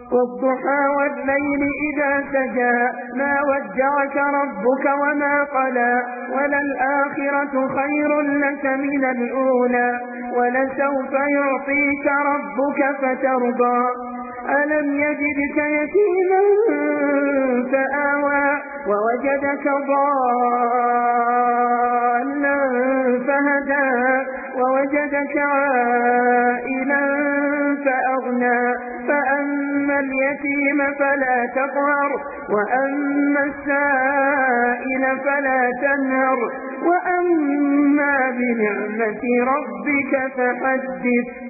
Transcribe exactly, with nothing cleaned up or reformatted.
والضحى والليل إذا سجى ما ودعك ربك وما قلى وللآخرة خير لك من الأولى ولسوف يعطيك ربك فترضى ألم يجدك يتيما فآوى ووجدك ضالا فهدى ووجدك عائلا فأغنى فأما اليتيم فلا تقهر وأما السائل فلا تنهر وأما بنعمة ربك فحدث